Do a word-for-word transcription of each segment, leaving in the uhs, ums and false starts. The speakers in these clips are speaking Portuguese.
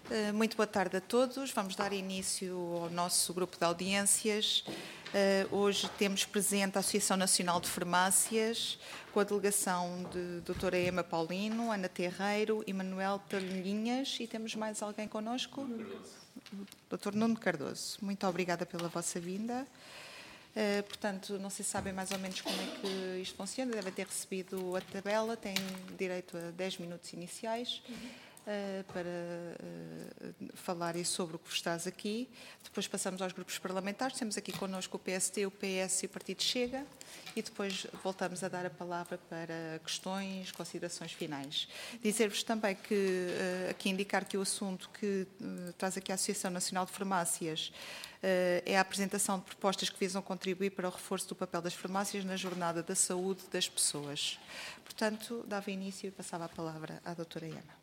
Muito boa tarde a todos. Vamos dar início ao nosso grupo de audiências. Hoje temos presente a Associação Nacional de Farmácias, com a delegação de doutora Ema Paulino, Ana Terreiro e Manuel Palhinhas. E temos mais alguém connosco? doutor Nuno Cardoso. Muito obrigada pela vossa vinda. Uh, portanto, não sei se sabem mais ou menos como é que isto funciona, devem ter recebido a tabela, têm direito a dez minutos iniciais uh, para uh, falarem sobre o que vos traz aqui. Depois passamos aos grupos parlamentares, temos aqui connosco o P S T, o P S e o Partido Chega, e depois voltamos a dar a palavra para questões, considerações finais. Dizer-vos também que, uh, aqui indicar que o assunto que uh, traz aqui a Associação Nacional de Farmácias é a apresentação de propostas que visam contribuir para o reforço do papel das farmácias na jornada da saúde das pessoas. Portanto, dava início e passava a palavra à doutora Ema.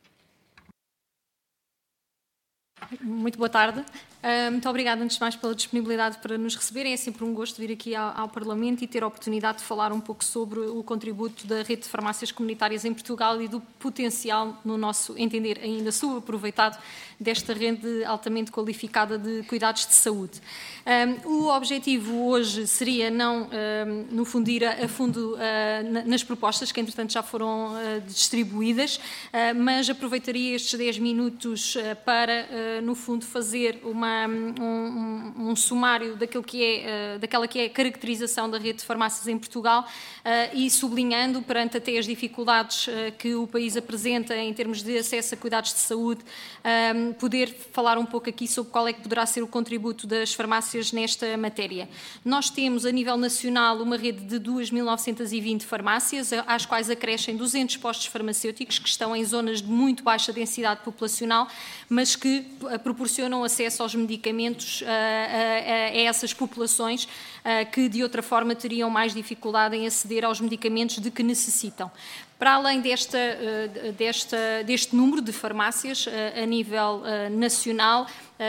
Muito boa tarde. Uh, muito obrigada, antes de mais, pela disponibilidade para nos receberem. É sempre um gosto vir aqui ao, ao Parlamento e ter a oportunidade de falar um pouco sobre o contributo da rede de farmácias comunitárias em Portugal e do potencial, no nosso entender, ainda subaproveitado desta rede altamente qualificada de cuidados de saúde. Um, o objetivo hoje seria não, um, no fundo, ir a, a fundo uh, nas propostas que, entretanto, já foram uh, distribuídas, uh, mas aproveitaria estes dez minutos uh, para, uh, no fundo, fazer uma, um, um sumário daquilo que é, uh, daquela que é a caracterização da rede de farmácias em Portugal uh, e sublinhando, perante até as dificuldades uh, que o país apresenta em termos de acesso a cuidados de saúde, um, poder falar um pouco aqui sobre qual é que poderá ser o contributo das farmácias nesta matéria. Nós temos, a nível nacional, uma rede de duas mil novecentas e vinte farmácias, às quais acrescem duzentos postos farmacêuticos que estão em zonas de muito baixa densidade populacional, mas que proporcionam acesso aos medicamentos a, a, a essas populações a, que, de outra forma, teriam mais dificuldade em aceder aos medicamentos de que necessitam. Para além desta, desta, deste número de farmácias a nível nacional,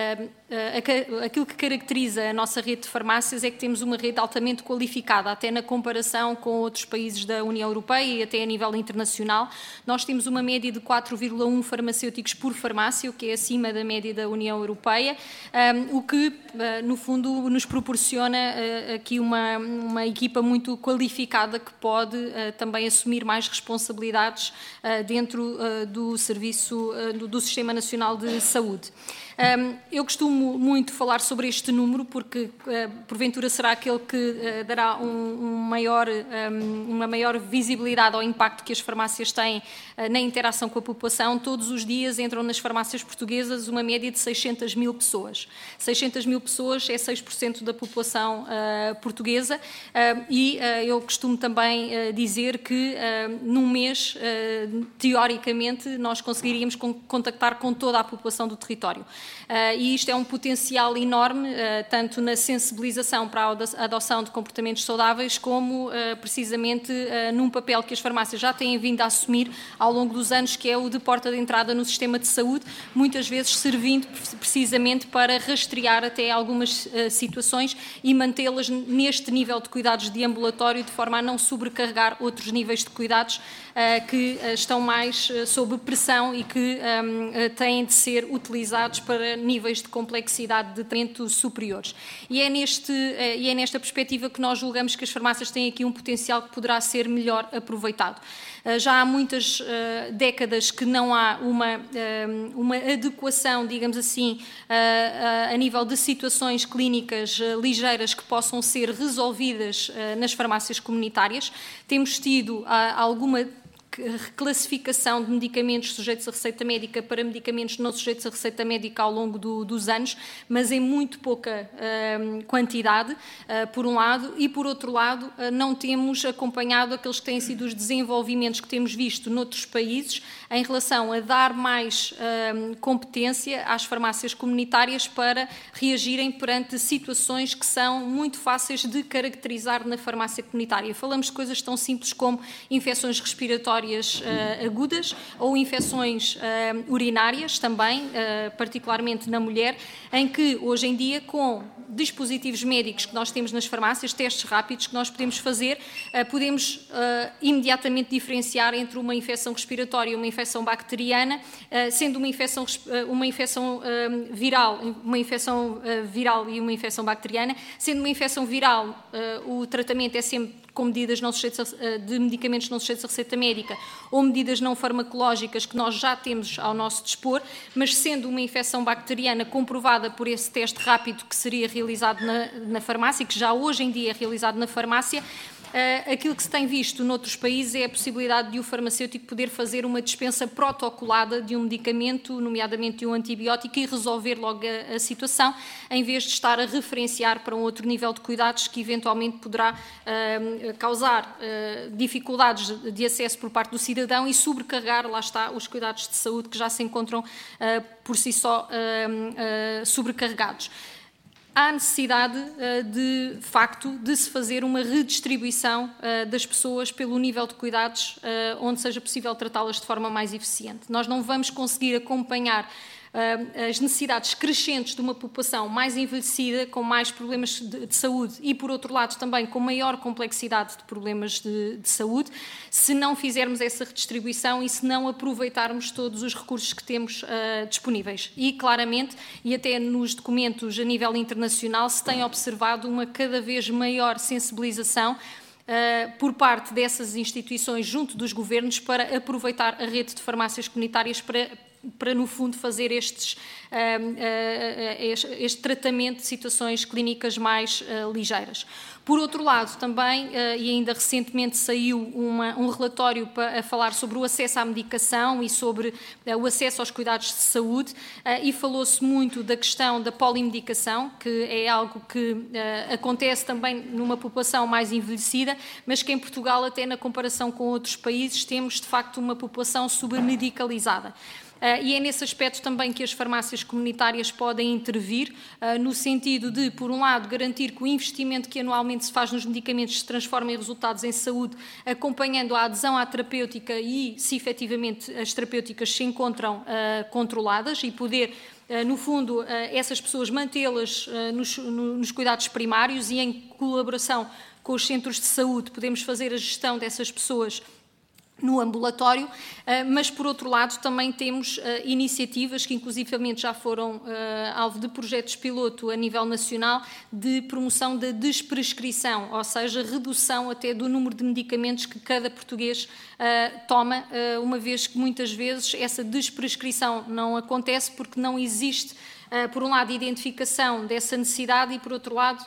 aquilo que caracteriza a nossa rede de farmácias é que temos uma rede altamente qualificada, até na comparação com outros países da União Europeia e até a nível internacional. Nós temos uma média de quatro vírgula um farmacêuticos por farmácia, o que é acima da média da União Europeia, o que, no fundo, nos proporciona aqui uma, uma equipa muito qualificada que pode também assumir mais responsabilidades dentro do serviço, do Sistema Nacional de Saúde. Um, eu costumo muito falar sobre este número porque, uh, porventura, será aquele que uh, dará um, um maior, um, uma maior visibilidade ao impacto que as farmácias têm uh, na interação com a população. Todos os dias entram nas farmácias portuguesas uma média de seiscentas mil pessoas. seiscentas mil pessoas é seis por cento da população uh, portuguesa uh, e uh, eu costumo também uh, dizer que uh, num mês, uh, teoricamente, nós conseguiríamos con- contactar com toda a população do território. Uh, e isto é um potencial enorme, uh, tanto na sensibilização para a adoção de comportamentos saudáveis, como uh, precisamente uh, num papel que as farmácias já têm vindo a assumir ao longo dos anos, que é o de porta de entrada no sistema de saúde, muitas vezes servindo precisamente para rastrear até algumas uh, situações e mantê-las neste nível de cuidados de ambulatório, de forma a não sobrecarregar outros níveis de cuidados uh, que uh, estão mais uh, sob pressão e que um, uh, têm de ser utilizados para para níveis de complexidade de tratamento superiores. E é, neste, e é nesta perspectiva que nós julgamos que as farmácias têm aqui um potencial que poderá ser melhor aproveitado. Já há muitas uh, décadas que não há uma, uh, uma adequação, digamos assim, uh, uh, a nível de situações clínicas uh, ligeiras que possam ser resolvidas uh, nas farmácias comunitárias. Temos tido uh, alguma reclassificação de medicamentos sujeitos a receita médica para medicamentos não sujeitos a receita médica ao longo do, dos anos, mas em muito pouca uh, quantidade, uh, por um lado, e por outro lado, uh, não temos acompanhado aqueles que têm sido os desenvolvimentos que temos visto noutros países em relação a dar mais uh, competência às farmácias comunitárias para reagirem perante situações que são muito fáceis de caracterizar na farmácia comunitária. Falamos de coisas tão simples como infecções respiratórias respiratórias uh, agudas ou infecções uh, urinárias também, uh, particularmente na mulher, em que hoje em dia, com dispositivos médicos que nós temos nas farmácias, testes rápidos que nós podemos fazer, uh, podemos uh, imediatamente diferenciar entre uma infecção respiratória e uma infecção bacteriana, uh, sendo uma infecção, uh, uma infecção uh, viral, uma infecção uh, viral e uma infecção bacteriana. Sendo uma infecção viral, uh, o tratamento é sempre com medidas não sujeitas a, de medicamentos não sujeitos a receita médica ou medidas não farmacológicas que nós já temos ao nosso dispor, mas sendo uma infecção bacteriana comprovada por esse teste rápido que seria realizado na, na farmácia, que já hoje em dia é realizado na farmácia, Uh, aquilo que se tem visto noutros países é a possibilidade de o farmacêutico poder fazer uma dispensa protocolada de um medicamento, nomeadamente de um antibiótico, e resolver logo a, a situação, em vez de estar a referenciar para um outro nível de cuidados que eventualmente poderá uh, causar uh, dificuldades de, de acesso por parte do cidadão e sobrecarregar, lá está, os cuidados de saúde que já se encontram uh, por si só uh, uh, sobrecarregados. Há necessidade, de facto, de se fazer uma redistribuição das pessoas pelo nível de cuidados onde seja possível tratá-las de forma mais eficiente. Nós não vamos conseguir acompanhar as necessidades crescentes de uma população mais envelhecida, com mais problemas de, de saúde e, por outro lado, também com maior complexidade de problemas de, de saúde, se não fizermos essa redistribuição e se não aproveitarmos todos os recursos que temos uh, disponíveis. E, claramente, e até nos documentos a nível internacional, se tem observado uma cada vez maior sensibilização Uh, por parte dessas instituições junto dos governos para aproveitar a rede de farmácias comunitárias para, para no fundo, fazer estes, uh, uh, este, este tratamento de situações clínicas mais uh, ligeiras. Por outro lado, também, uh, e ainda recentemente saiu uma, um relatório para, a falar sobre o acesso à medicação e sobre uh, o acesso aos cuidados de saúde, uh, e falou-se muito da questão da polimedicação, que é algo que uh, acontece também numa população mais envelhecida, mas que em Portugal, até na comparação com outros países, temos de facto uma população submedicalizada. Uh, e é nesse aspecto também que as farmácias comunitárias podem intervir, uh, no sentido de, por um lado, garantir que o investimento que anualmente se faz nos medicamentos se transforma em resultados em saúde, acompanhando a adesão à terapêutica e, se efetivamente as terapêuticas se encontram uh, controladas, e poder, uh, no fundo, uh, essas pessoas mantê-las uh, nos, no, nos cuidados primários, e em colaboração com os centros de saúde podemos fazer a gestão dessas pessoas no ambulatório, mas, por outro lado, também temos iniciativas que, inclusivamente, já foram alvo de projetos piloto a nível nacional de promoção da desprescrição, ou seja, redução até do número de medicamentos que cada português toma, uma vez que, muitas vezes, essa desprescrição não acontece porque não existe, por um lado, identificação dessa necessidade e, por outro lado,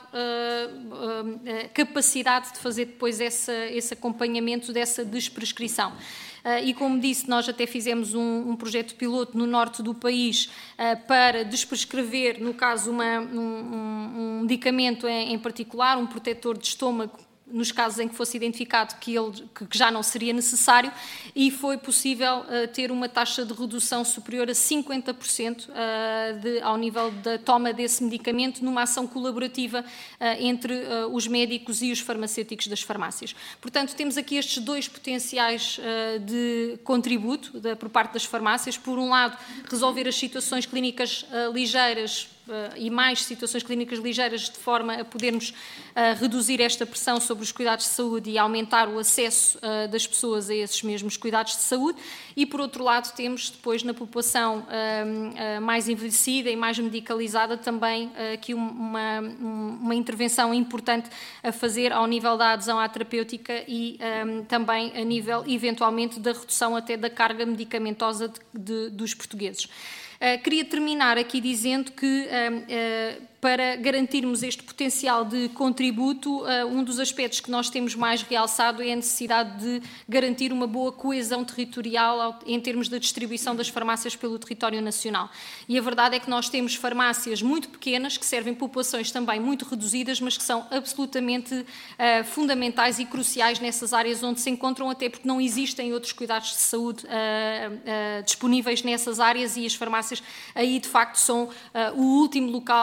capacidade de fazer depois essa, esse acompanhamento dessa desprescrição. E, como disse, nós até fizemos um, um projeto piloto no norte do país para desprescrever, no caso, uma, um, um medicamento em, em particular, um protetor de estômago, nos casos em que fosse identificado que ele que já não seria necessário, e foi possível uh, ter uma taxa de redução superior a cinquenta por cento uh, de, ao nível da toma desse medicamento, numa ação colaborativa uh, entre uh, os médicos e os farmacêuticos das farmácias. Portanto, temos aqui estes dois potenciais uh, de contributo da, por parte das farmácias. Por um lado, resolver as situações clínicas uh, ligeiras Uh, e mais situações clínicas ligeiras, de forma a podermos uh, reduzir esta pressão sobre os cuidados de saúde e aumentar o acesso uh, das pessoas a esses mesmos cuidados de saúde. E, por outro lado, temos depois na população uh, uh, mais envelhecida e mais medicalizada também uh, aqui uma, uma intervenção importante a fazer ao nível da adesão à terapêutica e um, também a nível, eventualmente, da redução até da carga medicamentosa de, de, dos portugueses. Uh, queria terminar aqui dizendo que, uh, uh, para garantirmos este potencial de contributo, uh, um dos aspectos que nós temos mais realçado é a necessidade de garantir uma boa coesão territorial ao, em termos da distribuição das farmácias pelo território nacional. E a verdade é que nós temos farmácias muito pequenas, que servem populações também muito reduzidas, mas que são absolutamente uh, fundamentais e cruciais nessas áreas onde se encontram, até porque não existem outros cuidados de saúde uh, uh, disponíveis nessas áreas, e as farmácias aí, de facto, são uh, o último local, a última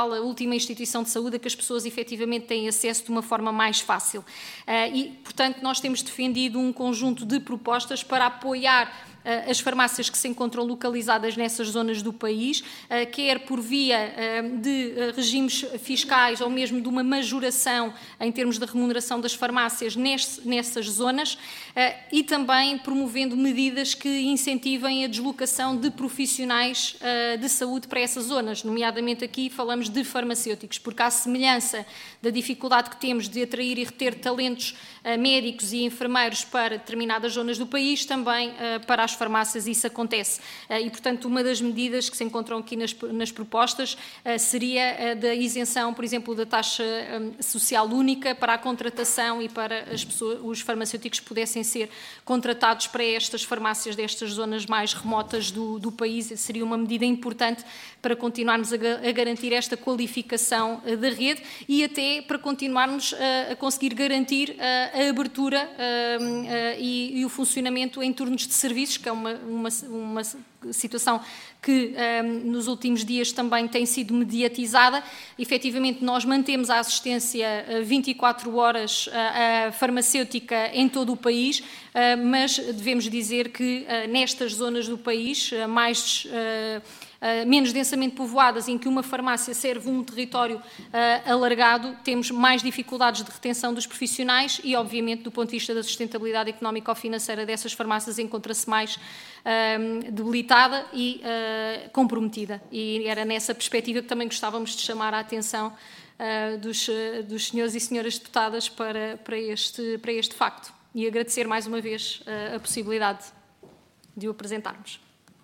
uma instituição de saúde a que as pessoas efetivamente têm acesso de uma forma mais fácil. E, portanto, nós temos defendido um conjunto de propostas para apoiar as farmácias que se encontram localizadas nessas zonas do país, quer por via de regimes fiscais ou mesmo de uma majoração em termos de remuneração das farmácias nessas zonas, e também promovendo medidas que incentivem a deslocação de profissionais de saúde para essas zonas, nomeadamente aqui falamos de farmacêuticos, porque à semelhança da dificuldade que temos de atrair e reter talentos médicos e enfermeiros para determinadas zonas do país, também para as farmácias isso acontece. E, portanto, uma das medidas que se encontram aqui nas, nas propostas seria a da isenção, por exemplo, da taxa social única para a contratação e para as pessoas, os farmacêuticos pudessem ser contratados para estas farmácias destas zonas mais remotas do, do país. Seria uma medida importante para continuarmos a, a garantir esta qualificação da rede e até para continuarmos a, a conseguir garantir a, a abertura a, a, e, e o funcionamento em turnos de serviços, que é uma, uma, uma situação que um, nos últimos dias também tem sido mediatizada. Efetivamente, nós mantemos a assistência vinte e quatro horas uh, uh, farmacêutica em todo o país, uh, mas devemos dizer que uh, nestas zonas do país, uh, mais... Uh, Uh, menos densamente povoadas, em que uma farmácia serve um território uh, alargado, temos mais dificuldades de retenção dos profissionais e, obviamente, do ponto de vista da sustentabilidade económica ou financeira dessas farmácias, encontra-se mais uh, debilitada e uh, comprometida. E era nessa perspectiva que também gostávamos de chamar a atenção uh, dos, uh, dos senhores e senhoras deputadas para, para, este, para este facto. E agradecer mais uma vez uh, a possibilidade de o apresentarmos.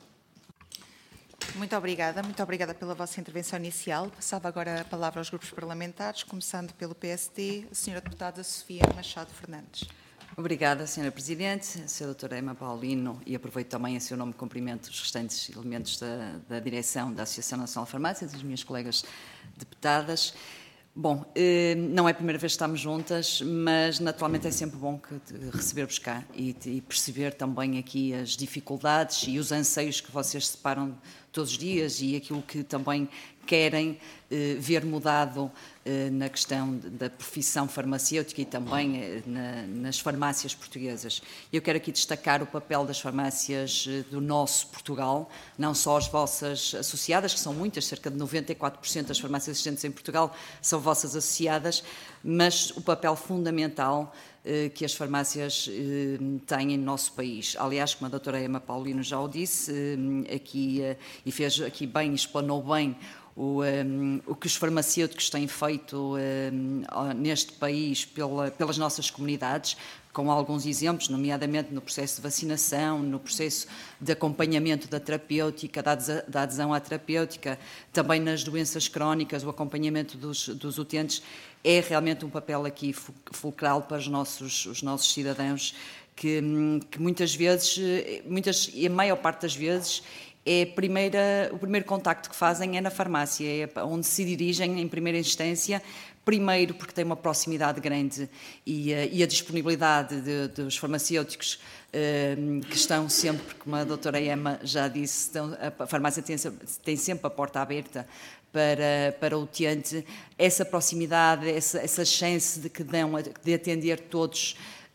Muito obrigada, muito obrigada pela vossa intervenção inicial. Passava agora a palavra aos grupos parlamentares, começando pelo P S D, a senhora deputada Sofia Machado Fernandes. Obrigada, senhora Presidente, senhora doutora Emma Paulino, e aproveito também em seu nome cumprimento os restantes elementos da, da direção da Associação Nacional de Farmácias, as minhas colegas deputadas. Bom, não é a primeira vez que estamos juntas, mas naturalmente é sempre bom receber-vos cá e, e perceber também aqui as dificuldades e os anseios que vocês separam todos os dias e aquilo que também querem eh, ver mudado eh, na questão da profissão farmacêutica e também eh, na, nas farmácias portuguesas. Eu quero aqui destacar o papel das farmácias eh, do nosso Portugal, não só as vossas associadas, que são muitas, cerca de noventa e quatro por cento das farmácias existentes em Portugal são vossas associadas, mas o papel fundamental que as farmácias eh, têm no nosso país. Aliás, como a doutora Emma Paulino já o disse, eh, aqui, eh, e fez aqui bem, explanou bem o, um, o que os farmacêuticos têm feito um, neste país pela, pelas nossas comunidades, com alguns exemplos, nomeadamente no processo de vacinação, no processo de acompanhamento da terapêutica, da adesão à terapêutica, também nas doenças crónicas, o acompanhamento dos, dos utentes, é realmente um papel aqui fulcral para os nossos, os nossos cidadãos, que, que muitas vezes, muitas, e a maior parte das vezes, é a primeira, o primeiro contacto que fazem é na farmácia, é onde se dirigem em primeira instância, primeiro porque tem uma proximidade grande e, e a disponibilidade de, dos farmacêuticos uh, que estão sempre, como a doutora Emma já disse, estão, a farmácia tem, tem sempre a porta aberta para, para o utente, essa proximidade, essa, essa chance de que dão de atender todos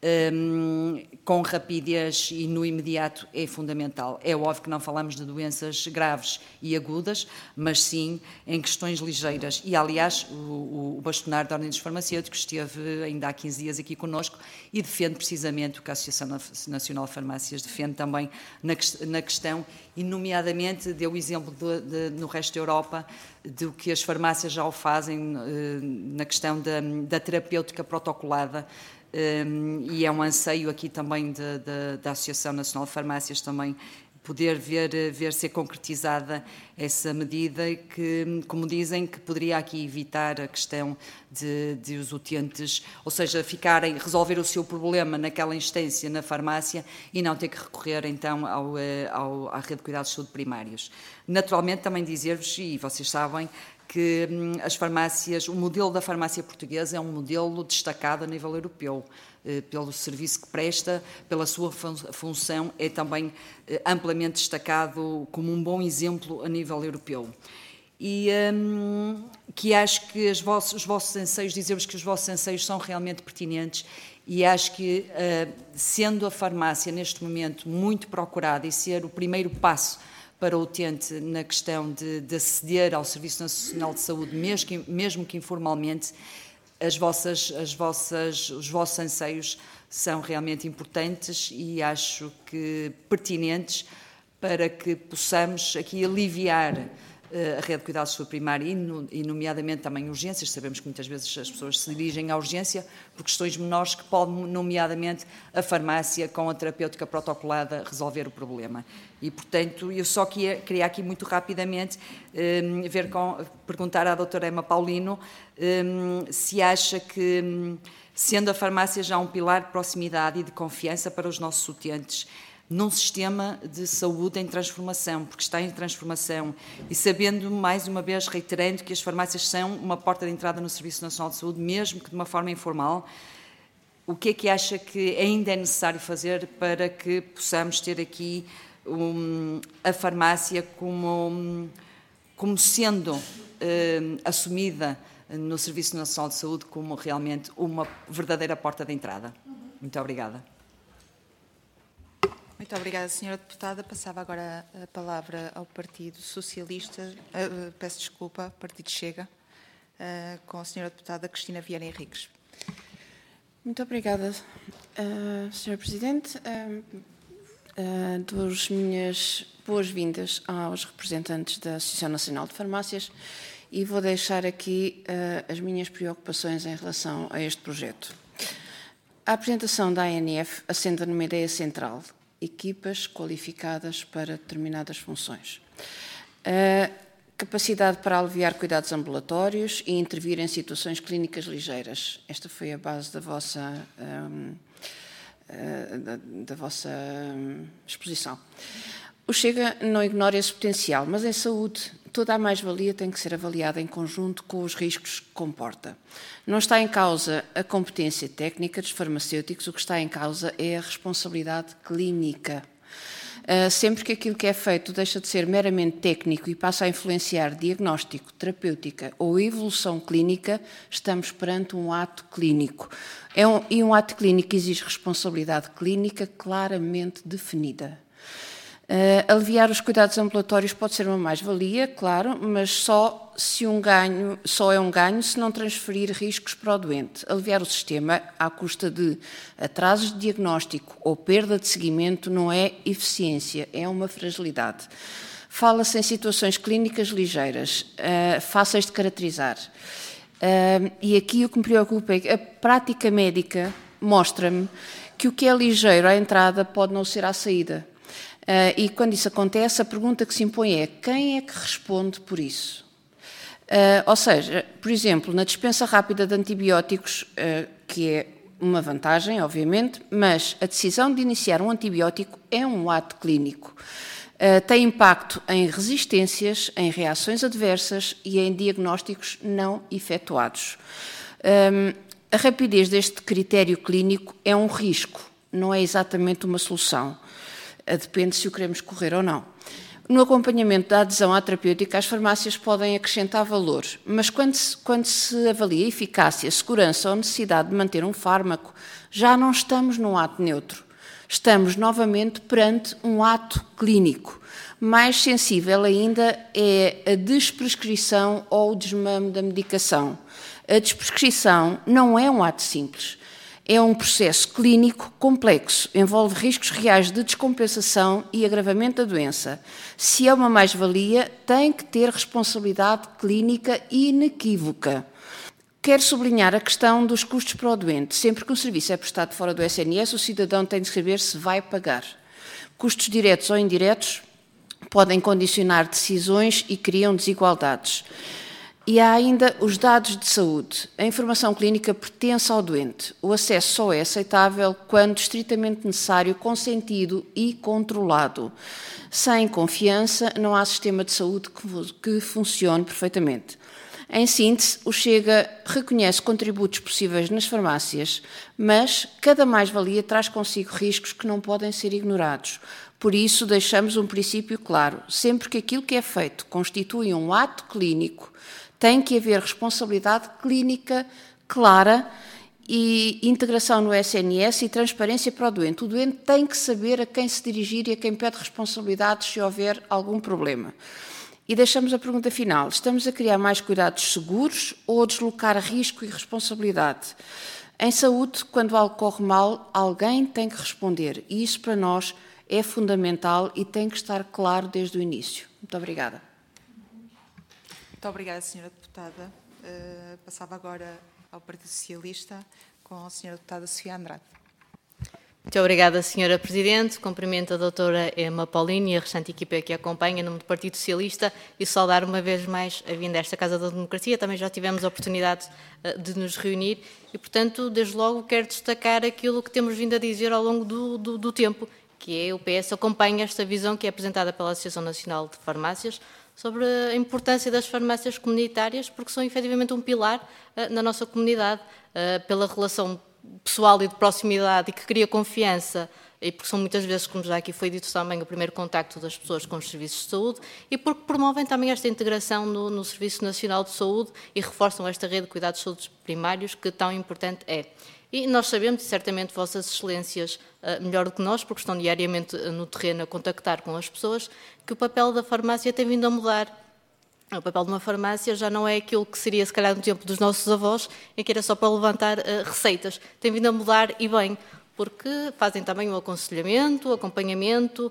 Um, com rapidez e no imediato é fundamental. É óbvio que não falamos de doenças graves e agudas, mas sim em questões ligeiras. E, aliás, o, o bastonário da Ordem dos Farmacêuticos esteve ainda há quinze dias aqui connosco e defende precisamente o que a Associação Nacional de Farmácias defende também na, na questão, e nomeadamente deu o exemplo de, de, no resto da Europa do que as farmácias já o fazem eh, na questão da, da terapêutica protocolada. Um, e é um anseio aqui também de, de, da Associação Nacional de Farmácias também poder ver, ver ser concretizada essa medida que, como dizem, que poderia aqui evitar a questão de, de os utentes, ou seja, ficarem, resolver o seu problema naquela instância na farmácia e não ter que recorrer então ao, ao, à rede de cuidados de saúde primários. Naturalmente também dizer-vos, e vocês sabem, que hum, as farmácias, o modelo da farmácia portuguesa é um modelo destacado a nível europeu, eh, pelo serviço que presta, pela sua fun função, é também eh, amplamente destacado como um bom exemplo a nível europeu. e um, que acho que os vossos, os vossos anseios, dizer-vos que os vossos anseios são realmente pertinentes, e acho que, uh, sendo a farmácia neste momento muito procurada e ser o primeiro passo para o utente na questão de, de aceder ao Serviço Nacional de Saúde, mesmo que, mesmo que informalmente, as vossas, as vossas, os vossos anseios são realmente importantes e acho que pertinentes para que possamos aqui aliviar a rede de cuidados de saúde primária e, nomeadamente, também urgências. Sabemos que muitas vezes as pessoas se dirigem à urgência por questões menores que podem, nomeadamente, a farmácia com a terapêutica protocolada resolver o problema. E, portanto, eu só queria, queria aqui muito rapidamente um, ver com, perguntar à doutora Emma Paulino um, se acha que, um, sendo a farmácia já um pilar de proximidade e de confiança para os nossos utentes, num sistema de saúde em transformação, porque está em transformação, e sabendo, mais uma vez, reiterando que as farmácias são uma porta de entrada no Serviço Nacional de Saúde, mesmo que de uma forma informal, o que é que acha que ainda é necessário fazer para que possamos ter aqui um, a farmácia como, um, como sendo um, assumida no Serviço Nacional de Saúde como realmente uma verdadeira porta de entrada? Muito obrigada. Muito obrigada, senhora Deputada. Passava agora a palavra ao Partido Socialista, uh, peço desculpa, Partido Chega, uh, com a senhora Deputada Cristina Vieira Henriques. Muito obrigada, uh, senhora Presidente. Uh, uh, dou as minhas boas-vindas aos representantes da Associação Nacional de Farmácias e vou deixar aqui uh, as minhas preocupações em relação a este projeto. A apresentação da A N F assenta numa ideia central: equipas qualificadas para determinadas funções. A capacidade para aliviar cuidados ambulatórios e intervir em situações clínicas ligeiras. Esta foi a base da vossa, um, uh, da, da vossa um, exposição. O Chega não ignora esse potencial, mas em saúde toda a mais-valia tem que ser avaliada em conjunto com os riscos que comporta. Não está em causa a competência técnica dos farmacêuticos, o que está em causa é a responsabilidade clínica. Uh, sempre que aquilo que é feito deixa de ser meramente técnico e passa a influenciar diagnóstico, terapêutica ou evolução clínica, estamos perante um ato clínico. É um, e um ato clínico exige responsabilidade clínica claramente definida. Uh, aliviar os cuidados ambulatórios pode ser uma mais-valia, claro, mas só, se um ganho, só é um ganho se não transferir riscos para o doente. Aliviar o sistema à custa de atrasos de diagnóstico ou perda de seguimento não é eficiência, é uma fragilidade. Fala-se em situações clínicas ligeiras, uh, fáceis de caracterizar. Uh, e aqui o que me preocupa é que a prática médica mostra-me que o que é ligeiro à entrada pode não ser à saída. Uh, e quando isso acontece, a pergunta que se impõe é: quem é que responde por isso? Uh, ou seja, por exemplo, na dispensa rápida de antibióticos, uh, que é uma vantagem, obviamente, mas a decisão de iniciar um antibiótico é um ato clínico. Uh, tem impacto em resistências, em reações adversas e em diagnósticos não efetuados. Um, a rapidez deste critério clínico é um risco, não é exatamente uma solução. Depende se o queremos correr ou não. No acompanhamento da adesão à terapêutica, as farmácias podem acrescentar valor, mas quando se, quando se avalia a eficácia, segurança ou necessidade de manter um fármaco, já não estamos num ato neutro. Estamos novamente perante um ato clínico. Mais sensível ainda é a desprescrição ou o desmame da medicação. A desprescrição não é um ato simples. É um processo clínico complexo, envolve riscos reais de descompensação e agravamento da doença. Se é uma mais-valia, tem que ter responsabilidade clínica inequívoca. Quero sublinhar a questão dos custos para o doente. Sempre que o serviço é prestado fora do S N S, o cidadão tem de saber se vai pagar. Custos diretos ou indiretos podem condicionar decisões e criam desigualdades. E há ainda os dados de saúde. A informação clínica pertence ao doente. O acesso só é aceitável quando estritamente necessário, consentido e controlado. Sem confiança, não há sistema de saúde que funcione perfeitamente. Em síntese, o Chega reconhece contributos possíveis nas farmácias, mas cada mais-valia traz consigo riscos que não podem ser ignorados. Por isso, deixamos um princípio claro. Sempre que aquilo que é feito constitui um ato clínico, tem que haver responsabilidade clínica clara e integração no S N S e transparência para o doente. O doente tem que saber a quem se dirigir e a quem pede responsabilidades se houver algum problema. E deixamos a pergunta final. Estamos a criar mais cuidados seguros ou a deslocar risco e responsabilidade? Em saúde, quando algo corre mal, alguém tem que responder. E isso, para nós, é fundamental e tem que estar claro desde o início. Muito obrigada. Muito obrigada, senhora Deputada. Uh, passava agora ao Partido Socialista com a senhora Deputada Sofia Andrade. Muito obrigada, senhora Presidente. Cumprimento a doutora Emma Paulino e a restante equipa que a acompanha, em nome do Partido Socialista, e saudar uma vez mais a vinda a esta Casa da Democracia. Também já tivemos a oportunidade uh, de nos reunir e, portanto, desde logo quero destacar aquilo que temos vindo a dizer ao longo do, do, do tempo, que é o P S acompanha esta visão que é apresentada pela Associação Nacional de Farmácias sobre a importância das farmácias comunitárias, porque são efetivamente um pilar uh, na nossa comunidade, uh, pela relação pessoal e de proximidade e que cria confiança, e porque são muitas vezes, como já aqui foi dito também, o primeiro contacto das pessoas com os serviços de saúde, e porque promovem também esta integração no, no Serviço Nacional de Saúde e reforçam esta rede de cuidados de saúde primários que tão importante é. E nós sabemos, e certamente Vossas Excelências uh, melhor do que nós, porque estão diariamente uh, no terreno a contactar com as pessoas, que o papel da farmácia tem vindo a mudar. O papel de uma farmácia já não é aquilo que seria, se calhar, no tempo dos nossos avós, em que era só para levantar uh, receitas. Tem vindo a mudar e bem, porque fazem também o aconselhamento, o acompanhamento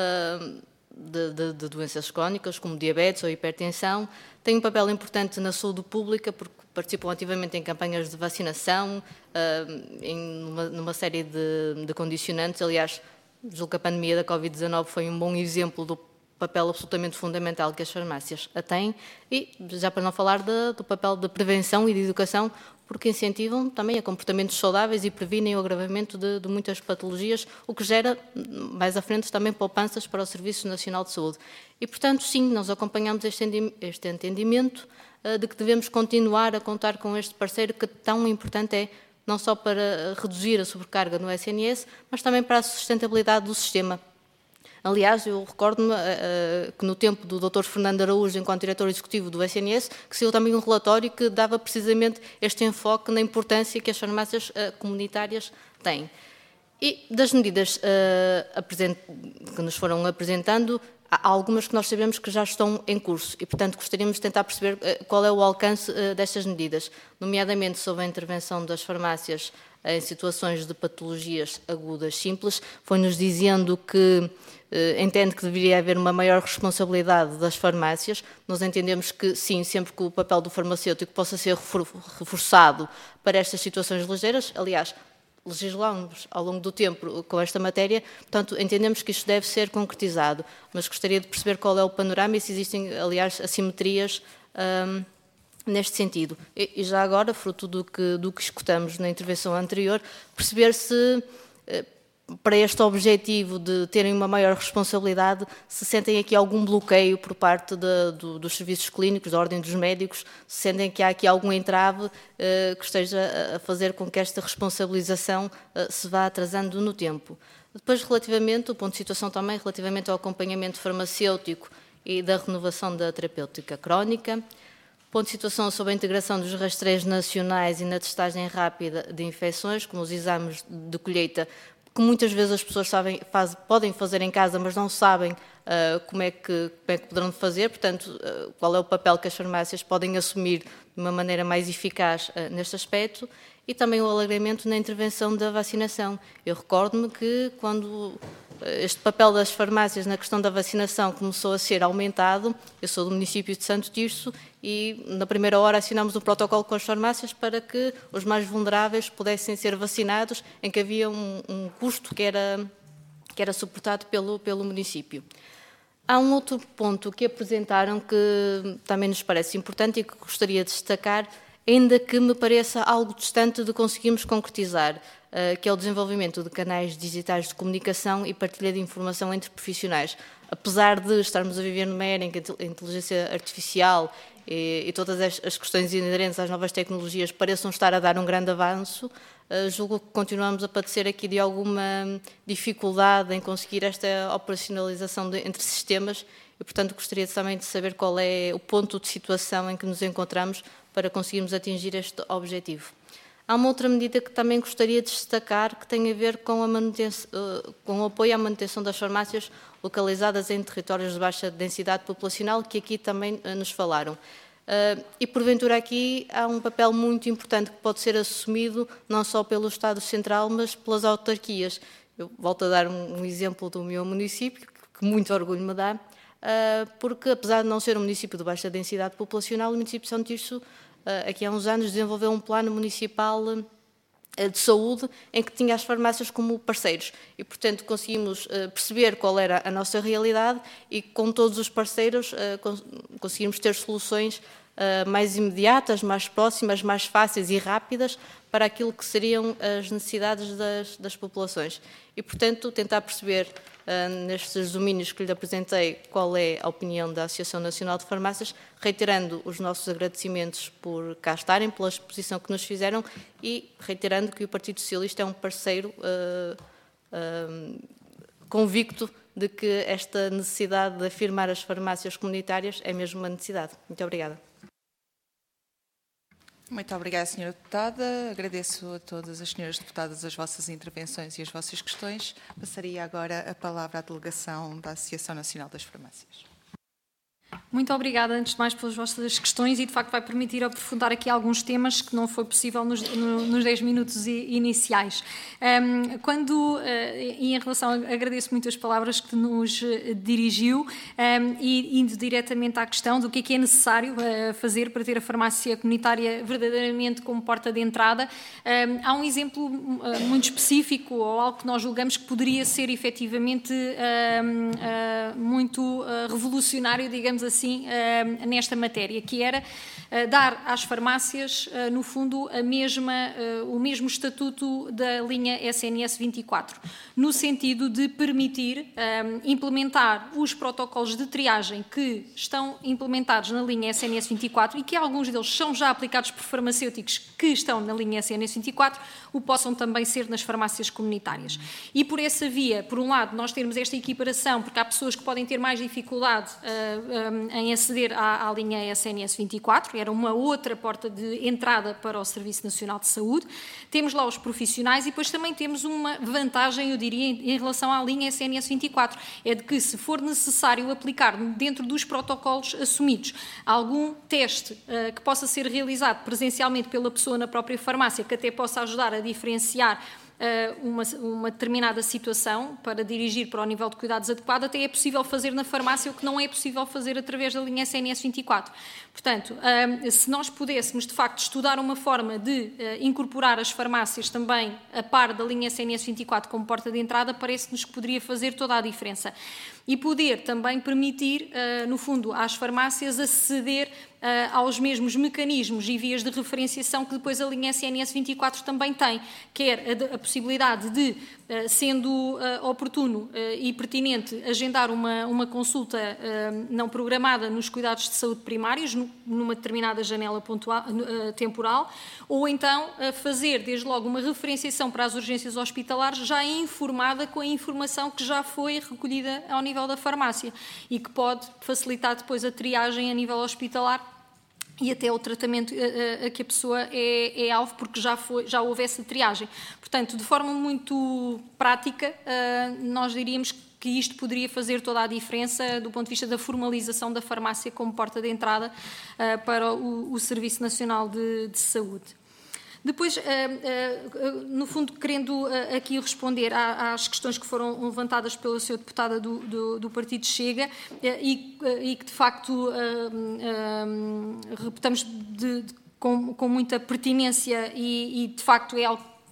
uh, de, de, de doenças crónicas, como diabetes ou hipertensão. Tem um papel importante na saúde pública, porque participam ativamente em campanhas de vacinação, uh, em numa, numa série de, de condicionantes. Aliás, julgo que a pandemia da Covid dezanove foi um bom exemplo do papel absolutamente fundamental que as farmácias a têm, e já para não falar de, do papel de prevenção e de educação, porque incentivam também a comportamentos saudáveis e previnem o agravamento de, de muitas patologias, o que gera, mais à frente, também poupanças para o Serviço Nacional de Saúde. E, portanto, sim, nós acompanhamos este, este entendimento uh, de que devemos continuar a contar com este parceiro que tão importante é, não só para reduzir a sobrecarga no S N S, mas também para a sustentabilidade do sistema. Aliás, eu recordo-me uh, que no tempo do doutor Fernando Araújo, enquanto diretor executivo do S N S, que saiu também um relatório que dava precisamente este enfoque na importância que as farmácias uh, comunitárias têm. E das medidas uh, que nos foram apresentando, há algumas que nós sabemos que já estão em curso e, portanto, gostaríamos de tentar perceber uh, qual é o alcance uh, destas medidas, nomeadamente sobre a intervenção das farmácias uh, em situações de patologias agudas simples. Foi-nos dizendo que Uh, entende que deveria haver uma maior responsabilidade das farmácias. Nós entendemos que, sim, sempre que o papel do farmacêutico possa ser reforçado para estas situações ligeiras, aliás, legislamos ao longo do tempo com esta matéria, portanto, entendemos que isto deve ser concretizado, mas gostaria de perceber qual é o panorama e se existem, aliás, assimetrias um, neste sentido. E, e já agora, fruto do que, do que escutamos na intervenção anterior, perceber se uh, para este objetivo de terem uma maior responsabilidade, se sentem aqui algum bloqueio por parte de, do, dos serviços clínicos, da ordem dos médicos, se sentem que há aqui algum entrave eh, que esteja a fazer com que esta responsabilização eh, se vá atrasando no tempo. Depois, relativamente, o ponto de situação também, relativamente ao acompanhamento farmacêutico e da renovação da terapêutica crónica. Ponto de situação sobre a integração dos rastreios nacionais e na testagem rápida de infecções, como os exames de colheita, que muitas vezes as pessoas sabem, faz, podem fazer em casa, mas não sabem uh, como, é que, como é que poderão fazer, portanto, uh, qual é o papel que as farmácias podem assumir de uma maneira mais eficaz uh, neste aspecto, e também o alargamento na intervenção da vacinação. Eu recordo-me que quando este papel das farmácias na questão da vacinação começou a ser aumentado, eu sou do município de Santo Tirso e na primeira hora assinámos um protocolo com as farmácias para que os mais vulneráveis pudessem ser vacinados, em que havia um, um custo que era, que era suportado pelo, pelo município. Há um outro ponto que apresentaram que também nos parece importante e que gostaria de destacar, ainda que me pareça algo distante de conseguirmos concretizar. que é o desenvolvimento de canais digitais de comunicação e partilha de informação entre profissionais. Apesar de estarmos a viver numa era em que a inteligência artificial e, e todas as questões inerentes às novas tecnologias pareçam estar a dar um grande avanço, uh, julgo que continuamos a padecer aqui de alguma dificuldade em conseguir esta operacionalização de, entre sistemas e, portanto, gostaria também de saber qual é o ponto de situação em que nos encontramos para conseguirmos atingir este objetivo. Há uma outra medida que também gostaria de destacar, que tem a ver com, a manutenção, com o apoio à manutenção das farmácias localizadas em territórios de baixa densidade populacional, que aqui também nos falaram. E, porventura, aqui há um papel muito importante que pode ser assumido não só pelo Estado Central, mas pelas autarquias. Eu volto a dar um exemplo do meu município, que muito orgulho me dá, porque, apesar de não ser um município de baixa densidade populacional, o município de São Tirso, aqui há uns anos, desenvolveu um plano municipal de saúde em que tinha as farmácias como parceiros e, portanto, conseguimos perceber qual era a nossa realidade e, com todos os parceiros, conseguimos ter soluções mais imediatas, mais próximas, mais fáceis e rápidas para aquilo que seriam as necessidades das, das populações. E, portanto, tentar perceber Uh, nestes domínios que lhe apresentei, qual é a opinião da Associação Nacional de Farmácias, reiterando os nossos agradecimentos por cá estarem, pela exposição que nos fizeram e reiterando que o Partido Socialista é um parceiro uh, uh, convicto de que esta necessidade de afirmar as farmácias comunitárias é mesmo uma necessidade. Muito obrigada. Muito obrigada, senhora Deputada. Agradeço a todas as senhoras deputadas as vossas intervenções e as vossas questões. Passaria agora a palavra à delegação da Associação Nacional das Farmácias. Muito obrigada, antes de mais, pelas vossas questões e, de facto, vai permitir aprofundar aqui alguns temas que não foi possível nos, no, nos dez minutos iniciais. Um, quando, uh, e em relação, agradeço muito as palavras que nos dirigiu um, e indo diretamente à questão do que é que é necessário uh, fazer para ter a farmácia comunitária verdadeiramente como porta de entrada. Um, há um exemplo uh, muito específico ou algo que nós julgamos que poderia ser efetivamente uh, uh, muito uh, revolucionário, digamos assim, uh, nesta matéria, que era uh, dar às farmácias, uh, no fundo, a mesma, uh, o mesmo estatuto da linha S N S vinte e quatro, no sentido de permitir uh, implementar os protocolos de triagem que estão implementados na linha S N S vinte e quatro e que alguns deles são já aplicados por farmacêuticos que estão na linha S N S vinte e quatro, o possam também ser nas farmácias comunitárias. E por essa via, por um lado, nós termos esta equiparação, porque há pessoas que podem ter mais dificuldade uh, um, em aceder à, à linha S N S vinte e quatro, era uma outra porta de entrada para o Serviço Nacional de Saúde. Temos lá os profissionais e depois também temos uma vantagem, eu diria, em, em relação à linha S N S vinte e quatro, é de que, se for necessário aplicar dentro dos protocolos assumidos algum teste uh, que possa ser realizado presencialmente pela pessoa na própria farmácia, que até possa ajudar a diferenciar Uma, uma determinada situação para dirigir para o nível de cuidados adequado, até é possível fazer na farmácia o que não é possível fazer através da linha S N S vinte e quatro. Portanto, se nós pudéssemos, de facto, estudar uma forma de incorporar as farmácias também a par da linha S N S vinte e quatro como porta de entrada, parece-nos que poderia fazer toda a diferença. E poder também permitir, no fundo, às farmácias aceder aos mesmos mecanismos e vias de referenciação que depois a linha S N S vinte e quatro também tem, quer a, a possibilidade de, sendo oportuno e pertinente, agendar uma, uma consulta não programada nos cuidados de saúde primários, numa determinada janela pontual, temporal, ou então fazer, desde logo, uma referenciação para as urgências hospitalares já informada com a informação que já foi recolhida ao nível da farmácia e que pode facilitar depois a triagem a nível hospitalar e até o tratamento a, a que a pessoa é, é alvo, porque já, foi, já houve essa triagem. Portanto, de forma muito prática, nós diríamos que isto poderia fazer toda a diferença do ponto de vista da formalização da farmácia como porta de entrada para o, o Serviço Nacional de, de Saúde. Depois, no fundo, querendo aqui responder às questões que foram levantadas pela senhora deputada do, do, do Partido Chega e, e que, de facto, reputamos de, de, com, com muita pertinência e, e, de facto, é algo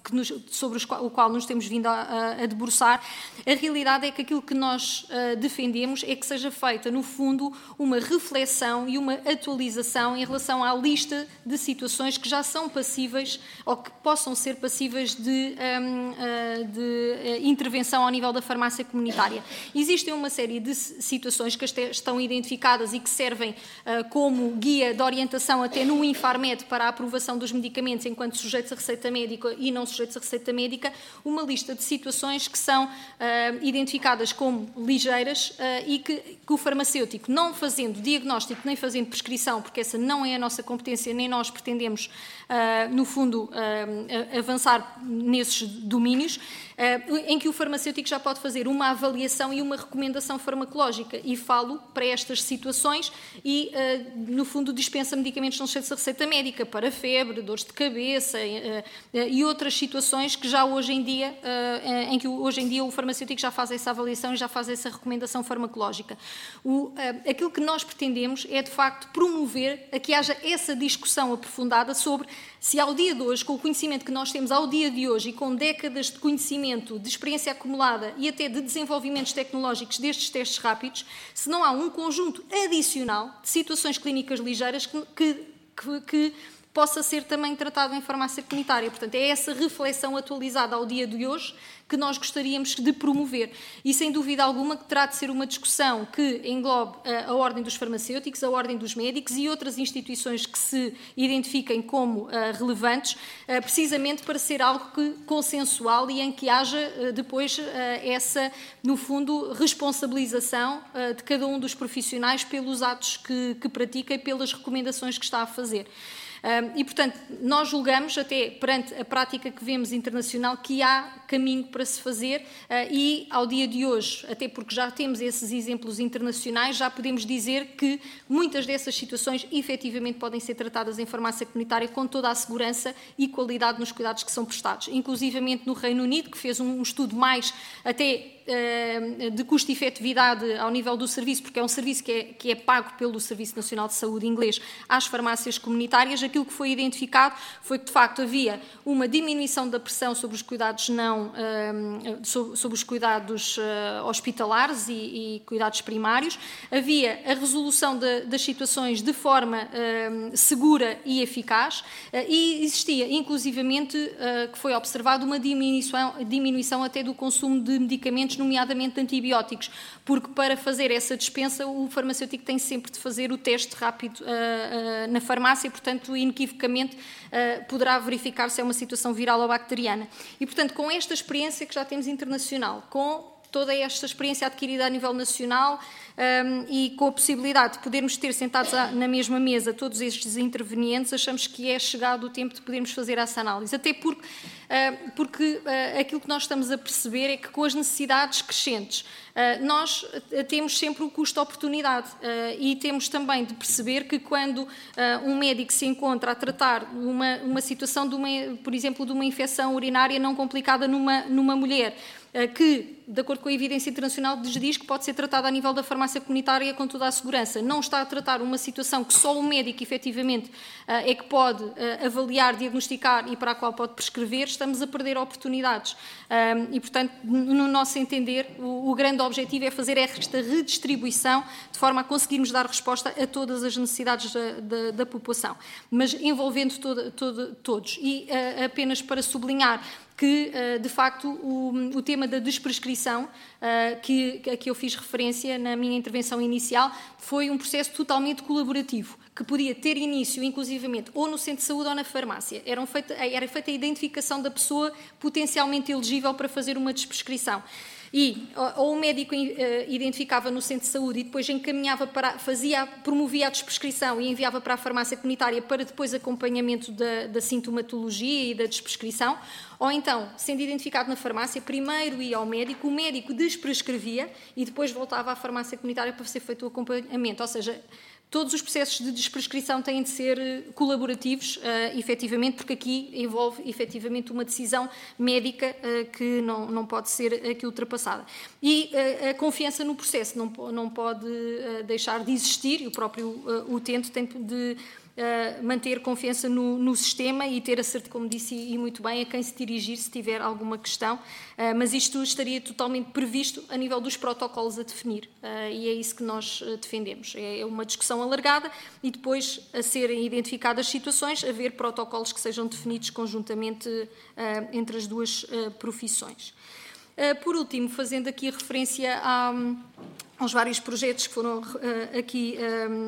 que nos, sobre os, o qual nos temos vindo a, a debruçar, a realidade é que aquilo que nós uh, defendemos é que seja feita, no fundo, uma reflexão e uma atualização em relação à lista de situações que já são passíveis ou que possam ser passíveis de, um, uh, de uh, intervenção ao nível da farmácia comunitária. Existem uma série de situações que estão identificadas e que servem uh, como guia de orientação até no Infarmed para a aprovação dos medicamentos enquanto sujeitos a receita médica e não sujeitos a receita médica, uma lista de situações que são uh, identificadas como ligeiras uh, e que, que o farmacêutico, não fazendo diagnóstico nem fazendo prescrição, porque essa não é a nossa competência, nem nós pretendemos, uh, no fundo, uh, avançar nesses domínios, uh, em que o farmacêutico já pode fazer uma avaliação e uma recomendação farmacológica. E falo para estas situações e, uh, no fundo, dispensa medicamentos não sujeitos a receita médica para febre, dores de cabeça uh, uh, e outras situações que já hoje em dia, uh, em que hoje em dia o farmacêutico já faz essa avaliação e já faz essa recomendação farmacológica. O, uh, aquilo que nós pretendemos é, de facto, promover a que haja essa discussão aprofundada sobre se ao dia de hoje, com o conhecimento que nós temos ao dia de hoje e com décadas de conhecimento, de experiência acumulada e até de desenvolvimentos tecnológicos destes testes rápidos, se não há um conjunto adicional de situações clínicas ligeiras que, que, que, que possa ser também tratado em farmácia comunitária. Portanto, é essa reflexão atualizada ao dia de hoje que nós gostaríamos de promover. E, sem dúvida alguma, que terá de ser uma discussão que englobe a ordem dos farmacêuticos, a ordem dos médicos e outras instituições que se identifiquem como uh, relevantes, uh, precisamente para ser algo que, consensual e em que haja uh, depois uh, essa, no fundo, responsabilização uh, de cada um dos profissionais pelos atos que, que pratica e pelas recomendações que está a fazer. Um, e, portanto, nós julgamos, até perante a prática que vemos internacional, que há caminho para se fazer uh, e, ao dia de hoje, até porque já temos esses exemplos internacionais, já podemos dizer que muitas dessas situações efetivamente podem ser tratadas em farmácia comunitária com toda a segurança e qualidade nos cuidados que são prestados. Inclusivamente no Reino Unido, que fez um estudo mais até de custo e efetividade ao nível do serviço, porque é um serviço que é, que é pago pelo Serviço Nacional de Saúde inglês às farmácias comunitárias, aquilo que foi identificado foi que, de facto, havia uma diminuição da pressão sobre os cuidados não, sobre os cuidados hospitalares e, e cuidados primários, havia a resolução de, das situações de forma segura e eficaz e existia, inclusivamente, que foi observado uma diminuição, diminuição até do consumo de medicamentos, nomeadamente antibióticos, porque para fazer essa dispensa o farmacêutico tem sempre de fazer o teste rápido uh, uh, na farmácia, portanto, inequivocamente uh, poderá verificar se é uma situação viral ou bacteriana. E, portanto, com esta experiência que já temos internacional, com toda esta experiência adquirida a nível nacional um, e com a possibilidade de podermos ter sentados na mesma mesa todos estes intervenientes, achamos que é chegado o tempo de podermos fazer essa análise. Até porque, uh, porque uh, aquilo que nós estamos a perceber é que com as necessidades crescentes, uh, nós uh, temos sempre o custo-oportunidade uh, e temos também de perceber que quando uh, um médico se encontra a tratar uma, uma situação, de uma, por exemplo, de uma infecção urinária não complicada numa, numa mulher, que, de acordo com a evidência internacional, diz que pode ser tratada a nível da farmácia comunitária com toda a segurança. Não está a tratar uma situação que só o médico, efetivamente, é que pode avaliar, diagnosticar e para a qual pode prescrever, estamos a perder oportunidades. E, portanto, no nosso entender, o grande objetivo é fazer esta redistribuição de forma a conseguirmos dar resposta a todas as necessidades da, da, da população, mas envolvendo todo, todo, todos. E apenas para sublinhar que, de facto, o, o tema da desprescrição, que, a que eu fiz referência na minha intervenção inicial, foi um processo totalmente colaborativo, que podia ter início, inclusivamente, ou no centro de saúde ou na farmácia. Era feita, era feita a identificação da pessoa potencialmente elegível para fazer uma desprescrição. E ou o médico uh, identificava no centro de saúde e depois encaminhava para, fazia, promovia a desprescrição e enviava para a farmácia comunitária para depois acompanhamento da, da sintomatologia e da desprescrição, ou então, sendo identificado na farmácia, primeiro ia ao médico, o médico desprescrevia e depois voltava à farmácia comunitária para ser feito o acompanhamento. Ou seja, Todos os processos de desprescrição têm de ser colaborativos, uh, efetivamente, porque aqui envolve efetivamente uma decisão médica uh, que não, não pode ser aqui ultrapassada. E uh, a confiança no processo não, não pode uh, deixar de existir, e o próprio uh, utente tem de Uh, manter confiança no, no sistema e ter a certeza, como disse e muito bem, a quem se dirigir se tiver alguma questão, uh, mas isto estaria totalmente previsto a nível dos protocolos a definir, uh, e é isso que nós uh, defendemos. É uma discussão alargada e depois a serem identificadas situações, haver protocolos que sejam definidos conjuntamente uh, entre as duas uh, profissões. Uh, por último, fazendo aqui referência a... aos vários projetos que foram uh, aqui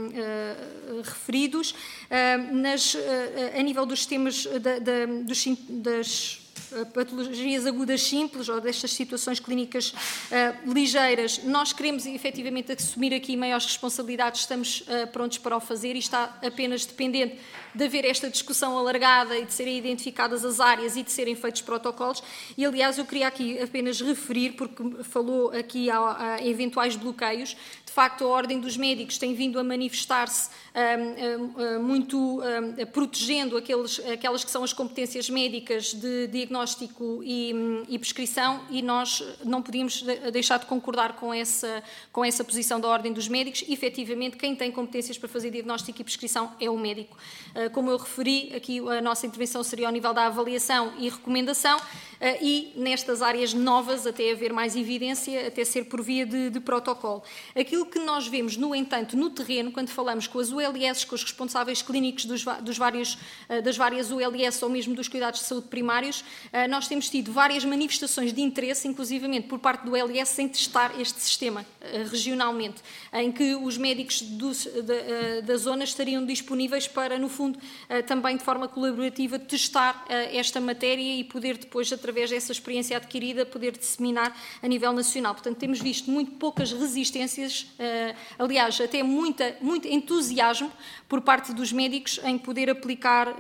uh, uh, referidos, uh, nas, uh, a nível dos sistemas da, da, dos, das patologias agudas simples ou destas situações clínicas uh, ligeiras, nós queremos efetivamente assumir aqui maiores responsabilidades, estamos uh, prontos para o fazer e está apenas dependente de haver esta discussão alargada e de serem identificadas as áreas e de serem feitos protocolos. E, aliás, eu queria aqui apenas referir, porque falou aqui a, a eventuais bloqueios. De facto, a Ordem dos Médicos tem vindo a manifestar-se um, um, muito um, protegendo aqueles, aquelas que são as competências médicas de diagnóstico e, e prescrição, e nós não podíamos deixar de concordar com essa, com essa posição da Ordem dos Médicos. E, efetivamente, quem tem competências para fazer diagnóstico e prescrição é o médico. Como eu referi, aqui a nossa intervenção seria ao nível da avaliação e recomendação, e nestas áreas novas, até haver mais evidência, até ser por via de, de protocolo. Aquilo que nós vemos, no entanto, no terreno, quando falamos com as U L S, com os responsáveis clínicos dos, dos vários, das várias U L S ou mesmo dos cuidados de saúde primários, nós temos tido várias manifestações de interesse, inclusivamente por parte do U L S, em testar este sistema regionalmente, em que os médicos do, da, da zona estariam disponíveis para, no fundo, também de forma colaborativa, testar esta matéria e poder depois, através dessa experiência adquirida, poder disseminar a nível nacional. Portanto, temos visto muito poucas resistências, aliás, até muita, muito entusiasmo por parte dos médicos em poder aplicar,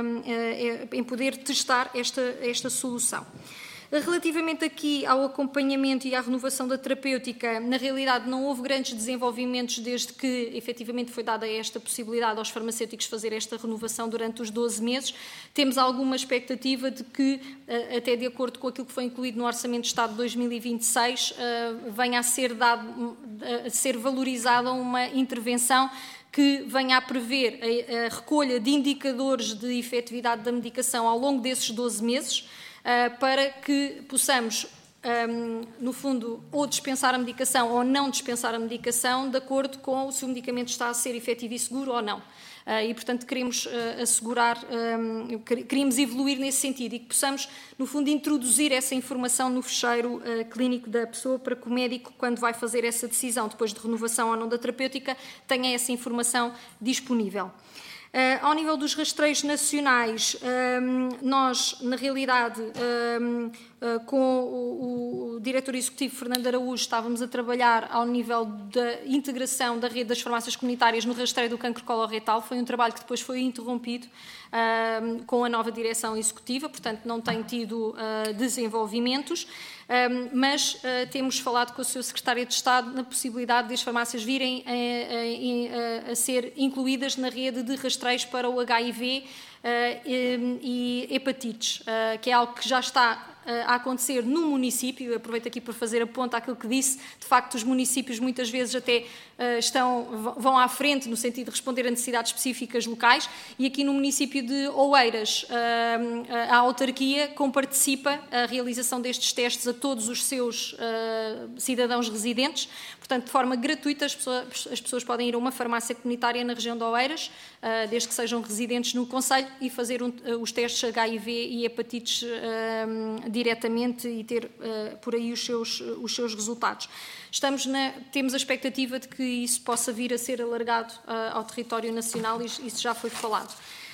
em poder testar esta, esta solução. Relativamente aqui ao acompanhamento e à renovação da terapêutica, na realidade não houve grandes desenvolvimentos desde que efetivamente foi dada esta possibilidade aos farmacêuticos fazer esta renovação durante os doze meses. Temos alguma expectativa de que, até de acordo com aquilo que foi incluído no Orçamento de Estado de dois mil e vinte e seis, venha a ser, dado, a ser valorizada uma intervenção que venha a prever a, a recolha de indicadores de efetividade da medicação ao longo desses doze meses, Uh, para que possamos, um, no fundo, ou dispensar a medicação ou não dispensar a medicação de acordo com se o medicamento está a ser efetivo e seguro ou não. Uh, e, portanto, queremos uh, assegurar, um, queríamos evoluir nesse sentido e que possamos, no fundo, introduzir essa informação no fecheiro uh, clínico da pessoa para que o médico, quando vai fazer essa decisão, depois de renovação ou não da terapêutica, tenha essa informação disponível. Uh, ao nível dos rastreios nacionais, um, nós, na realidade, um, uh, com o, o diretor executivo Fernando Araújo, estávamos a trabalhar ao nível da integração da rede das farmácias comunitárias no rastreio do cancro coloretal. Foi um trabalho que depois foi interrompido um, com a nova direção executiva, portanto não tem tido uh, desenvolvimentos. Um, mas uh, temos falado com o seu secretário de Estado na possibilidade de as farmácias virem a, a, a ser incluídas na rede de rastreios para o H I V uh, e, e hepatites, uh, que é algo que já está a acontecer no município. Eu aproveito aqui para fazer a ponta àquilo que disse. De facto, os municípios muitas vezes até uh, estão, vão à frente no sentido de responder a necessidades específicas locais, e aqui no município de Oeiras uh, a autarquia comparticipa a realização destes testes a todos os seus uh, cidadãos residentes. Portanto, de forma gratuita, as pessoas, as pessoas podem ir a uma farmácia comunitária na região de Oeiras, uh, desde que sejam residentes no concelho, e fazer um, uh, os testes H I V e hepatites uh, diretamente e ter uh, por aí os seus, os seus resultados. Estamos na, temos a expectativa de que isso possa vir a ser alargado uh, ao território nacional, e isso já foi falado.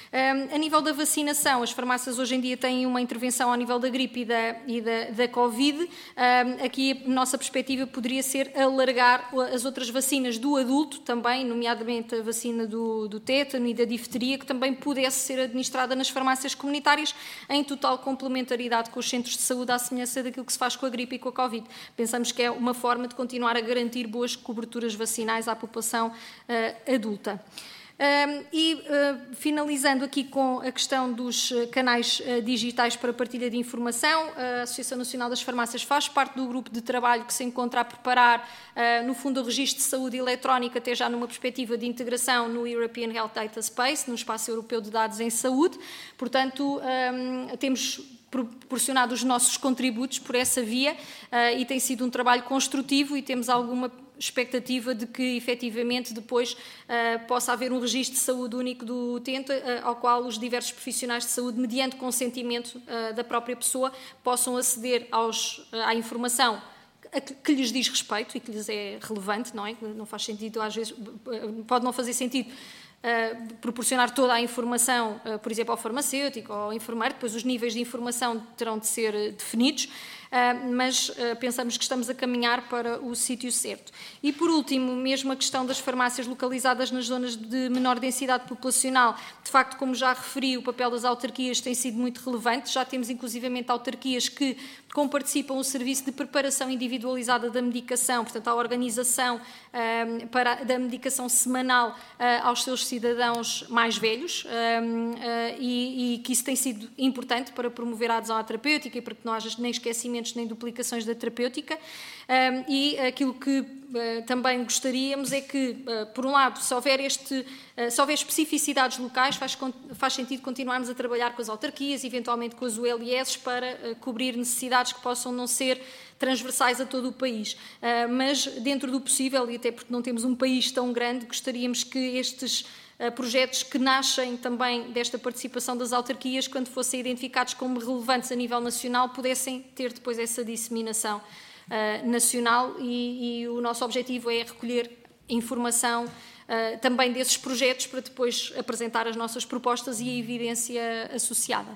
Um, a nível da vacinação, as farmácias hoje em dia têm uma intervenção ao nível da gripe e da, e da, da Covid. Um, aqui a nossa perspectiva poderia ser alargar as outras vacinas do adulto também, nomeadamente a vacina do, do tétano e da difteria, que também pudesse ser administrada nas farmácias comunitárias em total complementaridade com os centros de saúde, à semelhança daquilo que se faz com a gripe e com a Covid. Pensamos que é uma forma de continuar a garantir boas coberturas vacinais à população uh, adulta. Um, e uh, finalizando aqui com a questão dos canais uh, digitais para partilha de informação, a Associação Nacional das Farmácias faz parte do grupo de trabalho que se encontra a preparar, uh, no fundo, o registro de saúde eletrónica, até já numa perspectiva de integração no European Health Data Space, no espaço europeu de dados em saúde. Portanto, um, temos proporcionado os nossos contributos por essa via uh, e tem sido um trabalho construtivo e temos alguma expectativa de que, efetivamente, depois uh, possa haver um registro de saúde único do utente, uh, ao qual os diversos profissionais de saúde, mediante consentimento uh, da própria pessoa, possam aceder aos, uh, à informação que lhes diz respeito e que lhes é relevante, não é? Não faz sentido, às vezes, pode não fazer sentido Uh, proporcionar toda a informação, uh, por exemplo, ao farmacêutico ou ao enfermeiro. Depois os níveis de informação terão de ser uh, definidos, uh, mas uh, pensamos que estamos a caminhar para o sítio certo. E, por último, mesmo a questão das farmácias localizadas nas zonas de menor densidade populacional, de facto, como já referi, o papel das autarquias tem sido muito relevante. Já temos, inclusivamente, autarquias que comparticipam o serviço de preparação individualizada da medicação, portanto, a organização uh, para, da medicação semanal uh, aos seus cidadãos mais velhos, um, uh, e, e que isso tem sido importante para promover a adesão à terapêutica e para que não haja nem esquecimentos nem duplicações da terapêutica. Um, e aquilo que uh, também gostaríamos é que, uh, por um lado, se houver, este, uh, se houver especificidades locais, faz, faz sentido continuarmos a trabalhar com as autarquias, eventualmente com as U L S, para uh, cobrir necessidades que possam não ser transversais a todo o país. Uh, mas, dentro do possível, e até porque não temos um país tão grande, gostaríamos que estes uh, projetos que nascem também desta participação das autarquias, quando fossem identificados como relevantes a nível nacional, pudessem ter depois essa disseminação uh, nacional e, e o nosso objetivo é recolher informação uh, também desses projetos para depois apresentar as nossas propostas e a evidência associada.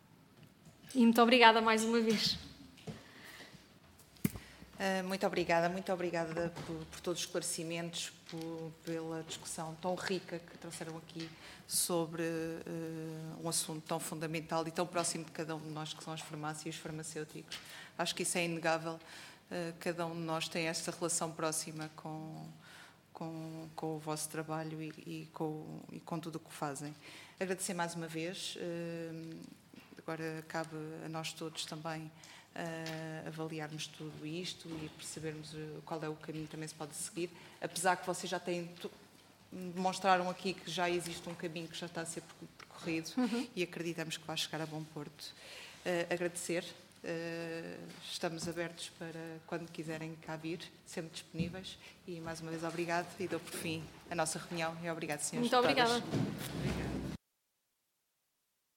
E muito obrigada mais uma vez. Muito obrigada, muito obrigada por, por todos os esclarecimentos, por, pela discussão tão rica que trouxeram aqui sobre uh, um assunto tão fundamental e tão próximo de cada um de nós, que são as farmácias e os farmacêuticos. Acho que isso é inegável. Uh, cada um de nós tem esta relação próxima com, com, com o vosso trabalho e, e, com, e com tudo o que fazem. Agradecer mais uma vez. Uh, agora cabe a nós todos também Uh, avaliarmos tudo isto e percebermos uh, qual é o caminho que também se pode seguir, apesar que vocês já têm demonstraram aqui que já existe um caminho que já está a ser percorrido, uhum. E acreditamos que vai chegar a bom porto. Uh, agradecer, uh, estamos abertos para quando quiserem cá vir, sempre disponíveis, e mais uma vez obrigado e dou por fim a nossa reunião e obrigado, senhores Muito obrigada. Obrigada.